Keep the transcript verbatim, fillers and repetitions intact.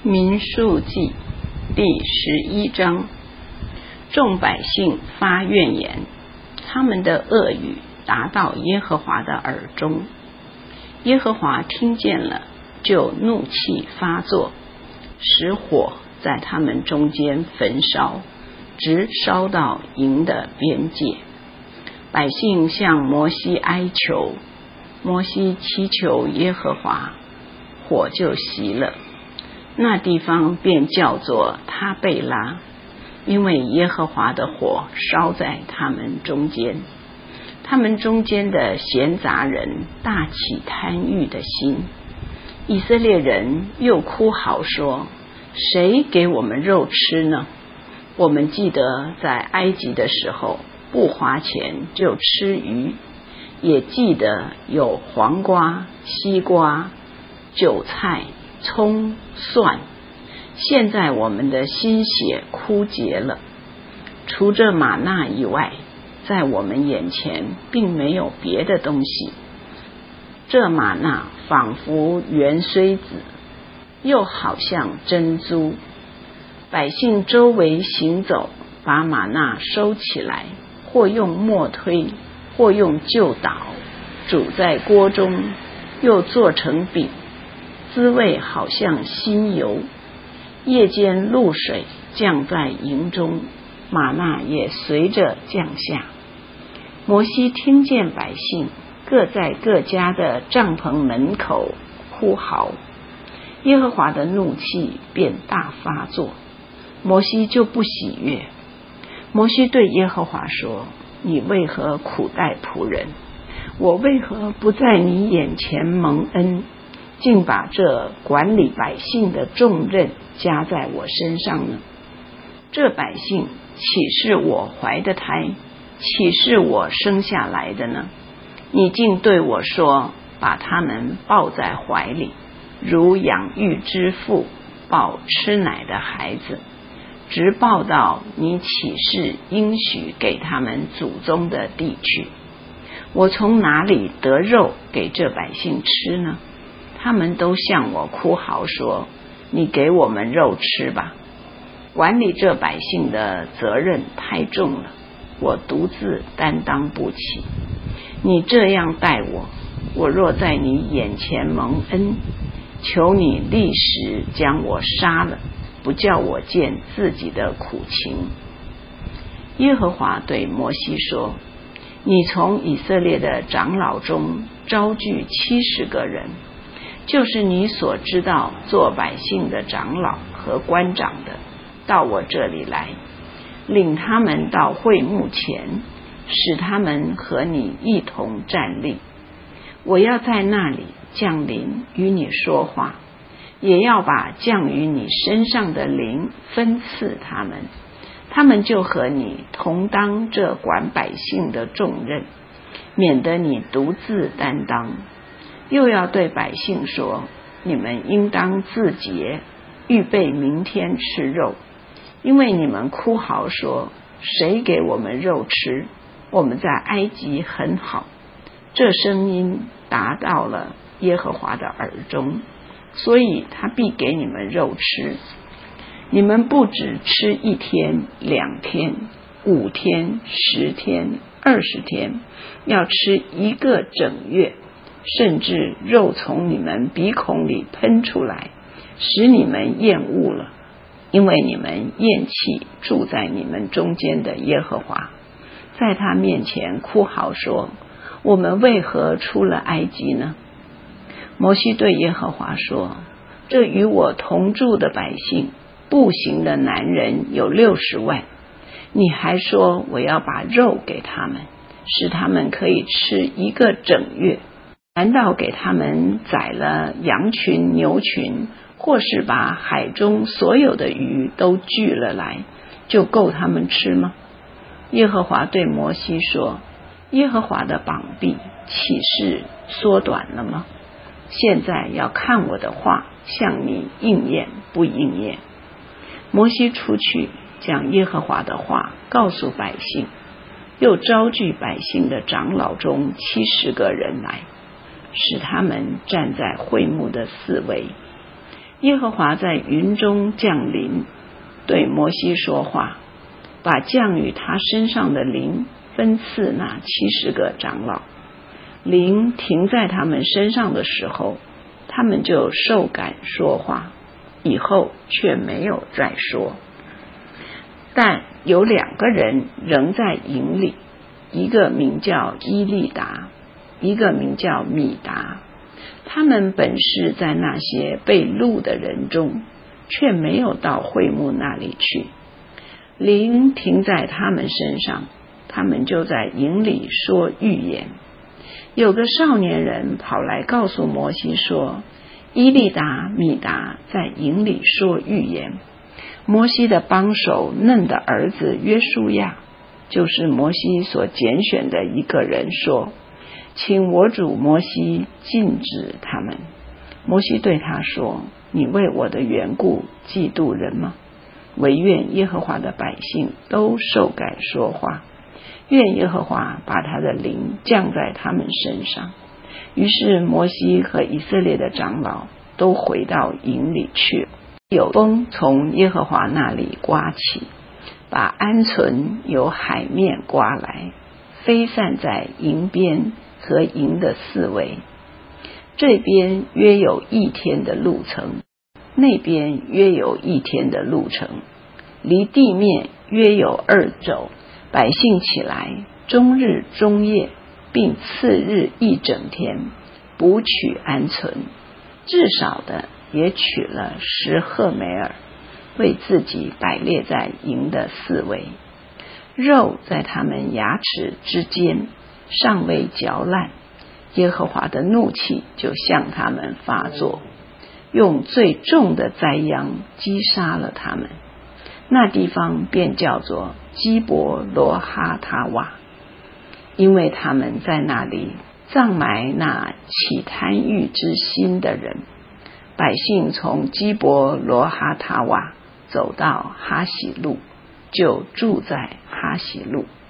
民数记第十一章，众百姓发怨言，他们的恶语达到耶和华的耳中。耶和华听见了，就怒气发作，使火在他们中间焚烧，直烧到营的边界。百姓向摩西哀求，摩西祈求耶和华，火就熄了。那地方便叫做他贝拉，因为耶和华的火烧在他们中间。他们中间的闲杂人大起贪欲的心，以色列人又哭嚎说，谁给我们肉吃呢？我们记得在埃及的时候，不花钱就吃鱼，也记得有黄瓜、西瓜、韭菜、葱、蒜。现在我们的心血枯竭了，除这玛纳以外，在我们眼前并没有别的东西。这玛纳仿佛圆锥子，又好像珍珠。百姓周围行走，把玛纳收起来，或用磨推，或用臼捣，煮在锅中，又做成饼，滋味好像新油。夜间露水降在营中，玛纳也随着降下。摩西听见百姓各在各家的帐篷门口哭嚎，耶和华的怒气便大发作，摩西就不喜悦。摩西对耶和华说，你为何苦待仆人？我为何不在你眼前蒙恩，竟把这管理百姓的重任加在我身上呢？这百姓岂是我怀的胎，岂是我生下来的呢？你竟对我说，把他们抱在怀里，如养育之父抱吃奶的孩子，直抱到你起誓应许给他们祖宗的地去。我从哪里得肉给这百姓吃呢？他们都向我哭嚎说，你给我们肉吃吧。管理这百姓的责任太重了，我独自担当不起。你这样待我，我若在你眼前蒙恩，求你立时将我杀了，不叫我见自己的苦情。耶和华对摩西说，你从以色列的长老中招聚七十个人，就是你所知道做百姓的长老和官长的，到我这里来，领他们到会幕前，使他们和你一同站立。我要在那里降临与你说话，也要把降于你身上的灵分赐他们，他们就和你同当这管百姓的重任，免得你独自担当。又要对百姓说，你们应当自洁，预备明天吃肉，因为你们哭嚎说，谁给我们肉吃？我们在埃及很好。这声音达到了耶和华的耳中，所以他必给你们肉吃。你们不只吃一天、两天、五天、十天、二十天，要吃一个整月，甚至肉从你们鼻孔里喷出来，使你们厌恶了，因为你们厌弃住在你们中间的耶和华，在他面前哭嚎说，我们为何出了埃及呢？摩西对耶和华说，这与我同住的百姓，步行的男人有六十万，你还说我要把肉给他们，使他们可以吃一个整月。难道给他们宰了羊群、牛群，或是把海中所有的鱼都聚了来，就够他们吃吗？耶和华对摩西说，耶和华的膀臂岂是缩短了吗？现在要看我的话向你应验不应验。摩西出去，将耶和华的话告诉百姓，又招聚百姓的长老中七十个人来，使他们站在会幕的四围。 耶和华在云中降临，对摩西说话，把降与他身上的灵分赐那七十个长老。灵停在他们身上的时候，他们就受感说话，以后却没有再说。但有两个人仍在营里，一个名叫伊利达，一个名叫米达。他们本是在那些被录的人中，却没有到会幕那里去。灵停在他们身上，他们就在营里说预言。有个少年人跑来告诉摩西说，伊利达、米达在营里说预言。摩西的帮手嫩的儿子约书亚，就是摩西所拣选的一个人，说，请我主摩西禁止他们。摩西对他说，你为我的缘故嫉妒人吗？惟愿耶和华的百姓都受感说话，愿耶和华把他的灵降在他们身上。于是摩西和以色列的长老都回到营里去了。有风从耶和华那里刮起，把鹌鹑由海面刮来，飞散在营边和营的四围。这边约有一天的路程，那边约有一天的路程，离地面约有二肘。百姓起来，终日终夜，并次日一整天，捕取鹌鹑，至少的也取了十赫梅尔，为自己摆列在营的四围。肉在他们牙齿之间，尚未嚼烂，耶和华的怒气就向他们发作，用最重的灾殃击杀了他们。那地方便叫做基伯罗哈塔瓦，因为他们在那里葬埋那起贪欲之心的人。百姓从基伯罗哈塔瓦走到哈喜路，就住在哈喜路。